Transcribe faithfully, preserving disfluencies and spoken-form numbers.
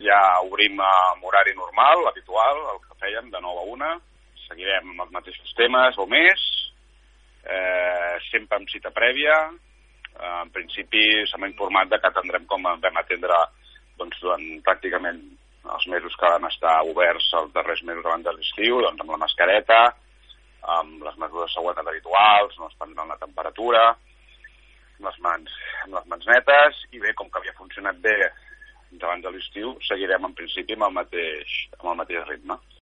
ja obrim amb horari normal, habitual, el que fèiem de nou a una. Seguirem amb els mateixos temes o més, eh, sempre amb cita prèvia. Eh, en principi s'ha informat de que atendrem com vam atendre doncs, durant pràcticament els mesos que van estar oberts els darrers mesos abans de l'estiu, doncs amb la mascareta, amb les mesures de seguretat habituals, no es prendran la temperatura, amb les mans, amb les mans netes, i bé, com que havia funcionat bé abans de l'estiu, seguirem en principi amb el mateix, amb el mateix ritme.